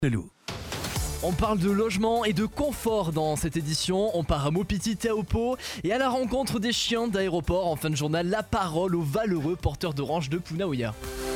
Lelou. On parle de logement et de confort dans cette édition. On part à Mopiti Taupo et à la rencontre des chiens d'aéroport. En fin de journal, la parole aux valeureux porteurs d'orange de Punaouia.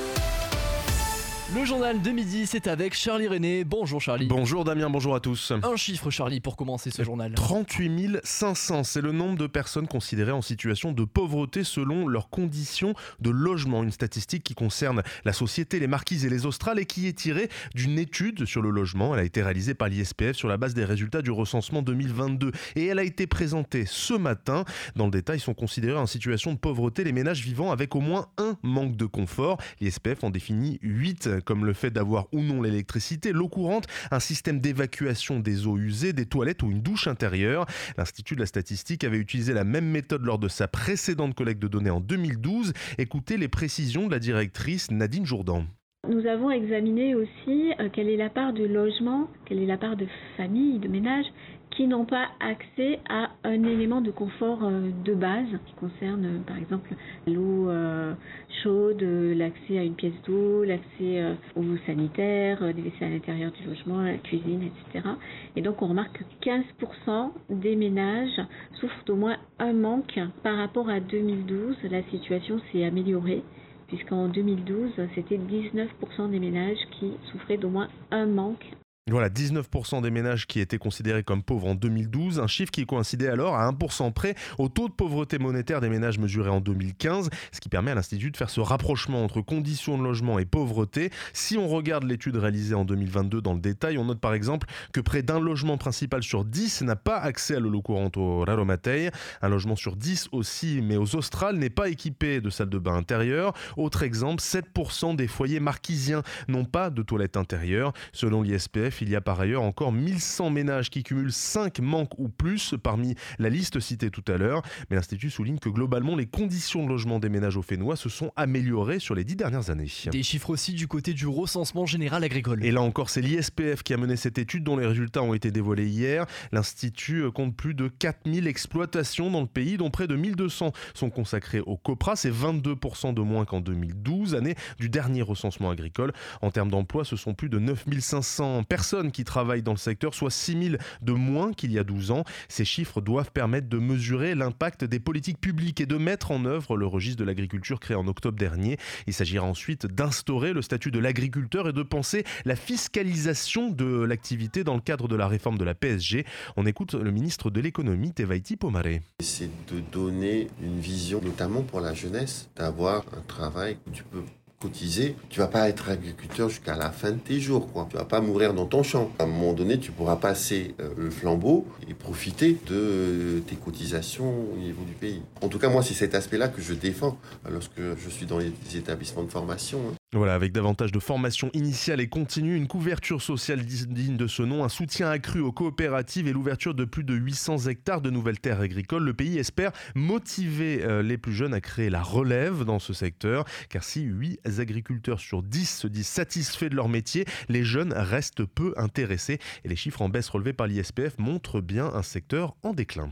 Le journal de midi, c'est avec Charlie René. Bonjour Charlie. Bonjour Damien, bonjour à tous. Un chiffre Charlie pour commencer ce journal. 38 500, c'est le nombre de personnes considérées en situation de pauvreté selon leurs conditions de logement. Une statistique qui concerne la société, les Marquises et les Australes et qui est tirée d'une étude sur le logement. Elle a été réalisée par l'ISPF sur la base des résultats du recensement 2022 et elle a été présentée ce matin. Dans le détail, sont considérés en situation de pauvreté les ménages vivant avec au moins un manque de confort. L'ISPF en définit 8 comme le fait d'avoir ou non l'électricité, l'eau courante, un système d'évacuation des eaux usées, des toilettes ou une douche intérieure. L'Institut de la statistique avait utilisé la même méthode lors de sa précédente collecte de données en 2012. Écoutez les précisions de la directrice Nadine Jourdan. Nous avons examiné aussi quelle est la part de logements, quelle est la part de familles, de ménages qui n'ont pas accès à un élément de confort de base qui concerne par exemple l'eau chaude, l'accès à une pièce d'eau, l'accès aux sanitaires, des WC à l'intérieur du logement, la cuisine, etc. Et donc on remarque que 15% des ménages souffrent d'au moins un manque. Par rapport à 2012, la situation s'est améliorée, puisqu'en 2012, c'était 19% des ménages qui souffraient d'au moins un manque. Voilà, 19% des ménages qui étaient considérés comme pauvres en 2012, un chiffre qui coïncidait alors à 1% près au taux de pauvreté monétaire des ménages mesuré en 2015, ce qui permet à l'Institut de faire ce rapprochement entre conditions de logement et pauvreté. Si on regarde l'étude réalisée en 2022 dans le détail, on note par exemple que près d'un logement principal sur 10 n'a pas accès à l'eau courante au Raromatei, un logement sur 10 aussi, mais aux Australes, n'est pas équipé de salle de bain intérieure. Autre exemple, 7% des foyers marquisiens n'ont pas de toilette intérieure. Selon l'ISPF, il y a par ailleurs encore 1100 ménages qui cumulent 5 manques ou plus parmi la liste citée tout à l'heure. Mais l'Institut souligne que globalement, les conditions de logement des ménages au Fénois se sont améliorées sur les 10 dernières années. Des chiffres aussi du côté du recensement général agricole. Et là encore, c'est l'ISPF qui a mené cette étude dont les résultats ont été dévoilés hier. L'Institut compte plus de 4000 exploitations dans le pays, dont près de 1200 sont consacrées au COPRA. C'est 22% de moins qu'en 2012, année du dernier recensement agricole. En termes d'emploi, ce sont plus de 9500 personnes qui travaillent dans le secteur, soit 6000 de moins qu'il y a 12 ans. Ces chiffres doivent permettre de mesurer l'impact des politiques publiques et de mettre en œuvre le registre de l'agriculture créé en octobre dernier. Il s'agira ensuite d'instaurer le statut de l'agriculteur et de penser la fiscalisation de l'activité dans le cadre de la réforme de la PSG. On écoute le ministre de l'économie, Tevaiti Pomare. C'est de donner une vision, notamment pour la jeunesse, d'avoir un travail où tu peux cotiser. Tu vas pas être agriculteur jusqu'à la fin de tes jours, quoi. Tu vas pas mourir dans ton champ. À un moment donné, tu pourras passer le flambeau et profiter de tes cotisations au niveau du pays. En tout cas, moi, c'est cet aspect-là que je défends lorsque je suis dans les établissements de formation. Voilà, avec davantage de formation initiale et continue, une couverture sociale digne de ce nom, un soutien accru aux coopératives et l'ouverture de plus de 800 hectares de nouvelles terres agricoles. Le pays espère motiver les plus jeunes à créer la relève dans ce secteur, car si 8 agriculteurs sur 10 se disent satisfaits de leur métier, les jeunes restent peu intéressés et les chiffres en baisse relevés par l'ISPF montrent bien un secteur en déclin.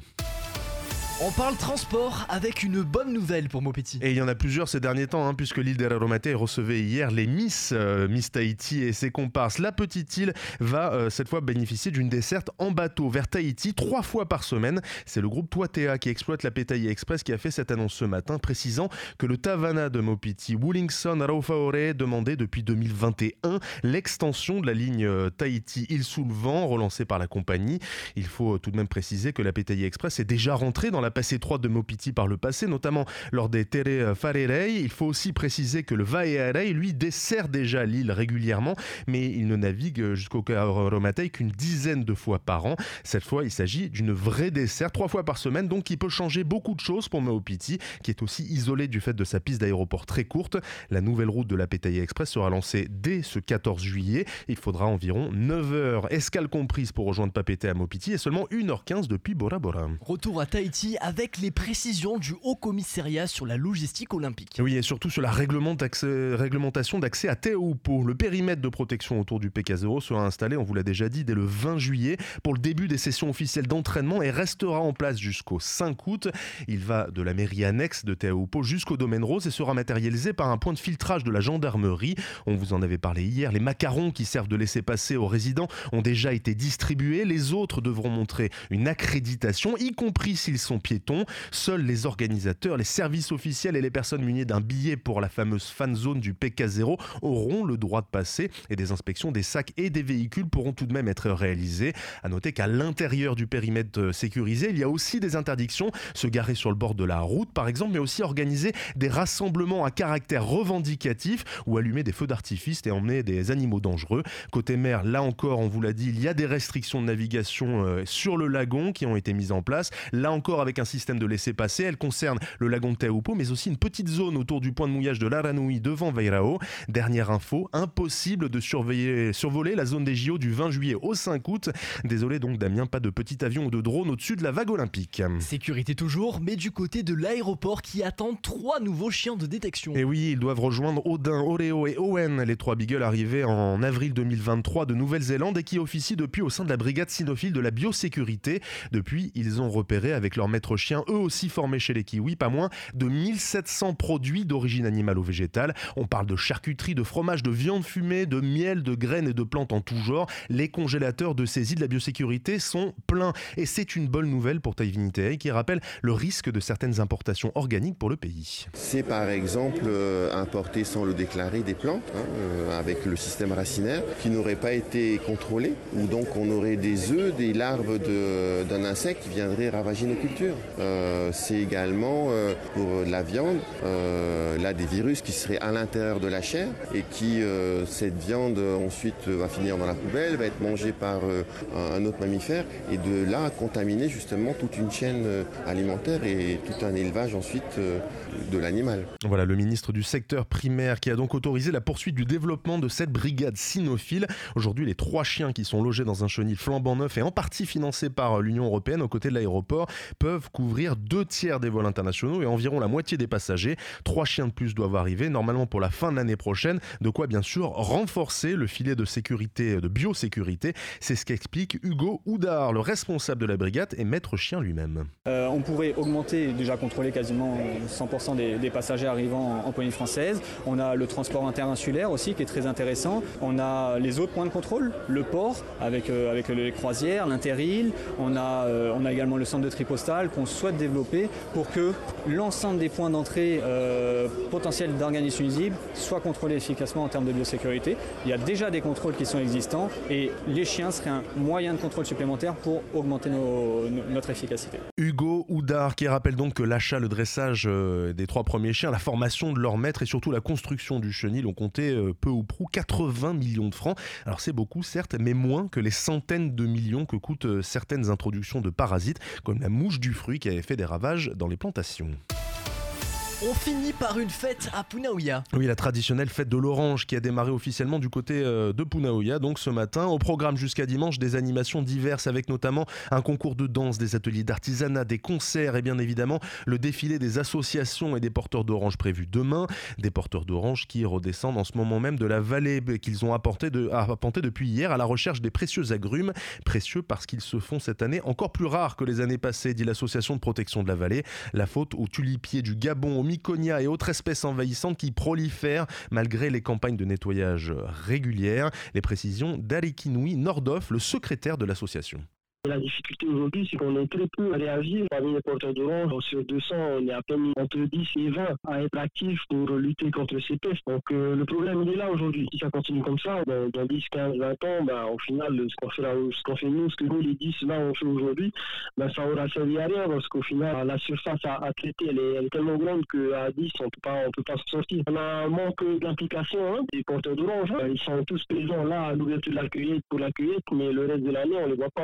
On parle transport avec une bonne nouvelle pour Mopiti. Et il y en a plusieurs ces derniers temps, puisque l'île de Raromatei recevait hier les Miss Tahiti et ses comparses. La petite île va cette fois bénéficier d'une desserte en bateau vers Tahiti 3 fois par semaine. C'est le groupe Toitea qui exploite la Petaia Express qui a fait cette annonce ce matin, précisant que le Tavana de Mopiti, Wulingson Raufaore, demandait depuis 2021 l'extension de la ligne Tahiti-Île-sous-le-Vent relancée par la compagnie. Il faut tout de même préciser que la Petaia Express est déjà rentrée dans la passée étroite de Mopiti par le passé, notamment lors des Tere Wharerei. Il faut aussi préciser que le Vaearei, lui, dessert déjà l'île régulièrement, mais il ne navigue jusqu'au Raromatei qu'une dizaine de fois par an. Cette fois, il s'agit d'une vraie desserte, 3 fois par semaine, donc qui peut changer beaucoup de choses pour Mopiti, qui est aussi isolé du fait de sa piste d'aéroport très courte. La nouvelle route de la Petaia Express sera lancée dès ce 14 juillet. Il faudra environ 9 heures, escale comprise, pour rejoindre Papeete à Mopiti et seulement 1h15 depuis Bora Bora. Retour à Tahiti aujourd'hui avec les précisions du Haut Commissariat sur la logistique olympique. Oui, et surtout sur la réglementation d'accès à Teahupo'o. Le périmètre de protection autour du PK0 sera installé, on vous l'a déjà dit, dès le 20 juillet pour le début des sessions officielles d'entraînement et restera en place jusqu'au 5 août. Il va de la mairie annexe de Teahupo'o jusqu'au domaine rose et sera matérialisé par un point de filtrage de la gendarmerie. On vous en avait parlé hier. Les macarons qui servent de laissez-passer aux résidents ont déjà été distribués. Les autres devront montrer une accréditation, y compris s'ils sont piétons. Seuls les organisateurs, les services officiels et les personnes munies d'un billet pour la fameuse fan zone du PK0 auront le droit de passer et des inspections des sacs et des véhicules pourront tout de même être réalisées. À noter qu'à l'intérieur du périmètre sécurisé, il y a aussi des interdictions, se garer sur le bord de la route par exemple, mais aussi organiser des rassemblements à caractère revendicatif ou allumer des feux d'artifice et emmener des animaux dangereux. Côté mer, là encore, on vous l'a dit, il y a des restrictions de navigation sur le lagon qui ont été mises en place. Là encore, avec un système de laissez-passer, elle concerne le lagon de Teahupo'o, mais aussi une petite zone autour du point de mouillage de l'Aranui devant Vairao. Dernière info, impossible de survoler la zone des JO du 20 juillet au 5 août. Désolé donc Damien, pas de petit avion ou de drone au-dessus de la vague olympique. Sécurité toujours, mais du côté de l'aéroport qui attend 3 nouveaux chiens de détection. Et oui, ils doivent rejoindre Odin, Oreo et Owen, les 3 beagles arrivés en avril 2023 de Nouvelle-Zélande et qui officient depuis au sein de la brigade cynophile de la biosécurité. Depuis, ils ont repéré avec leurs maîtres chiens, eux aussi formés chez les kiwis, pas moins de 1700 produits d'origine animale ou végétale. On parle de charcuterie, de fromage, de viande fumée, de miel, de graines et de plantes en tout genre. Les congélateurs de saisie de la biosécurité sont pleins. Et c'est une bonne nouvelle pour Taiviniteai qui rappelle le risque de certaines importations organiques pour le pays. C'est par exemple importer sans le déclarer des plantes avec le système racinaire qui n'auraient pas été contrôlés, ou donc on aurait des œufs, des larves d'un insecte qui viendraient ravager nos cultures. C'est également pour la viande, là des virus qui seraient à l'intérieur de la chair et qui, cette viande ensuite va finir dans la poubelle, va être mangée par un autre mammifère et de là contaminer justement toute une chaîne alimentaire et tout un élevage ensuite de l'animal. Voilà le ministre du secteur primaire qui a donc autorisé la poursuite du développement de cette brigade cynophile. Aujourd'hui, les 3 chiens qui sont logés dans un chenil flambant neuf et en partie financé par l'Union européenne aux côtés de l'aéroport peuvent couvrir 2/3 des vols internationaux et environ la moitié des passagers. 3 chiens de plus doivent arriver, normalement pour la fin de l'année prochaine. De quoi bien sûr renforcer le filet de sécurité, de biosécurité. C'est ce qu'explique Hugo Houdard, le responsable de la brigade et maître chien lui-même. On pourrait augmenter, déjà contrôler quasiment 100% des passagers arrivant en Polynésie française. On a le transport interinsulaire aussi qui est très intéressant. On a les autres points de contrôle, le port avec les croisières, l'interile. On a également le centre de tri postal qu'on souhaite développer pour que l'ensemble des points d'entrée potentiels d'organismes nuisibles soient contrôlés efficacement en termes de biosécurité. Il y a déjà des contrôles qui sont existants et les chiens seraient un moyen de contrôle supplémentaire pour augmenter notre efficacité. Hugo Houdard qui rappelle donc que l'achat, le dressage des 3 premiers chiens, la formation de leur maître et surtout la construction du chenil ont compté peu ou prou 80 millions de francs. Alors c'est beaucoup certes, mais moins que les centaines de millions que coûtent certaines introductions de parasites comme la mouche du fruit qui avait fait des ravages dans les plantations. On finit par une fête à Punaouia. Oui, la traditionnelle fête de l'orange qui a démarré officiellement du côté de Punaouia, donc ce matin. Au programme jusqu'à dimanche, des animations diverses avec notamment un concours de danse, des ateliers d'artisanat, des concerts et bien évidemment le défilé des associations et des porteurs d'orange prévus demain. Des porteurs d'orange qui redescendent en ce moment même de la vallée qu'ils ont apporté depuis hier à la recherche des précieux agrumes. Précieux parce qu'ils se font cette année encore plus rares que les années passées, dit l'association de protection de la vallée. La faute aux tulipiers du Gabon, au Miconia et autres espèces envahissantes qui prolifèrent malgré les campagnes de nettoyage régulières. Les précisions d'Arikinui Nordoff, le secrétaire de l'association. La difficulté aujourd'hui, c'est qu'on est très peu à réagir. Parmi les porteurs d'orange, sur 200, on est à peine entre 10 et 20 à être actifs pour lutter contre ces pestes. Donc le problème, il est là aujourd'hui. Si ça continue comme ça, dans 10, 15, 20 ans, au final, ce que nous, les 10, 20, on fait aujourd'hui, ça aura servi à rien parce qu'au final, la surface à traiter, elle est tellement grande qu'à 10, on peut pas se sortir. On a un manque d'implication des porteurs d'orange. Ils sont tous présents là à l'ouverture de la cueillette pour la cueillette, mais le reste de l'année, on les voit pas. Pour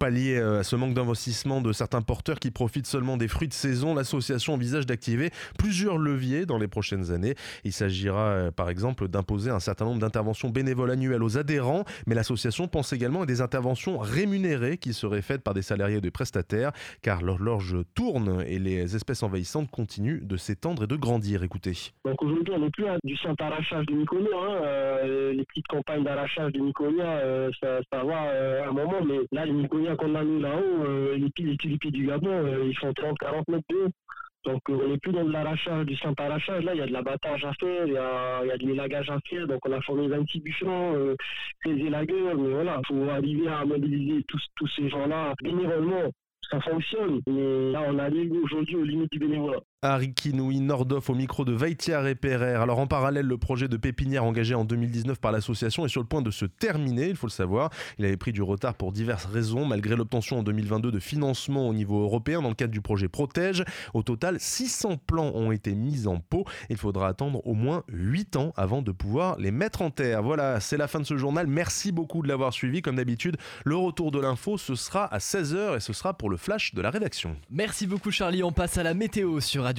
pallier à ce manque d'investissement de certains porteurs qui profitent seulement des fruits de saison, l'association envisage d'activer plusieurs leviers dans les prochaines années. Il s'agira par exemple d'imposer un certain nombre d'interventions bénévoles annuelles aux adhérents, mais l'association pense également à des interventions rémunérées qui seraient faites par des salariés et des prestataires, car l'horloge tourne et les espèces envahissantes continuent de s'étendre et de grandir. Écoutez. Donc aujourd'hui, on n'est plus à du simple arrachage de Miconia. Les petites campagnes d'arrachage de Miconia, ça va à un moment, mais là, les Miconia qu'on a mis là-haut, les tulipiers du Gabon, ils font 30-40 mètres de haut. Donc on n'est plus dans de l'arrachage, du simple arrachage. Là, il y a de l'abattage à faire, il y a de l'élagage à faire. Donc on a formé 26 bûcherons, 16 élagueurs. Mais voilà, il faut arriver à mobiliser tous ces gens-là bénévolement. Ça fonctionne, mais là on arrive aujourd'hui aux limites du bénévolat. Harry Kinouy Nordhoff au micro de Vaitiar et Perrer. Alors en parallèle, le projet de pépinière engagé en 2019 par l'association est sur le point de se terminer, il faut le savoir. Il avait pris du retard pour diverses raisons, malgré l'obtention en 2022 de financement au niveau européen dans le cadre du projet Protège. Au total, 600 plants ont été mis en pot. Il faudra attendre au moins 8 ans avant de pouvoir les mettre en terre. Voilà, c'est la fin de ce journal. Merci beaucoup de l'avoir suivi. Comme d'habitude, le retour de l'info, ce sera à 16h et ce sera pour le flash de la rédaction. Merci beaucoup Charlie, on passe à la météo sur